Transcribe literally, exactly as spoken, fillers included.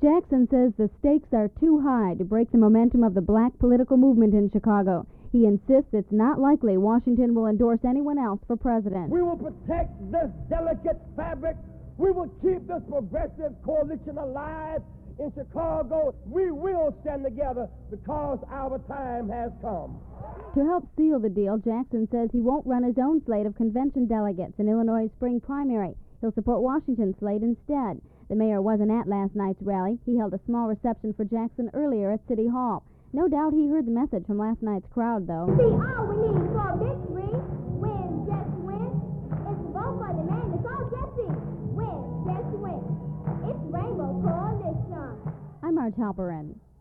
Jackson says the stakes are too high to break the momentum of the black political movement in Chicago. He insists it's not likely Washington will endorse anyone else for president. We will protect this delicate fabric. We will keep this progressive coalition alive in Chicago. We will stand together because our time has come. To help seal the deal, Jackson says he won't run his own slate of convention delegates in Illinois' spring primary. He'll support Washington's slate instead. The mayor wasn't at last night's rally. He held a small reception for Jackson earlier at City Hall. No doubt he heard the message from last night's crowd, though. See, all we need for victory, win, just win, is to vote for the man that's all Jesse. Win, just win. It's Rainbow Coalition. I'm Marge Halperin.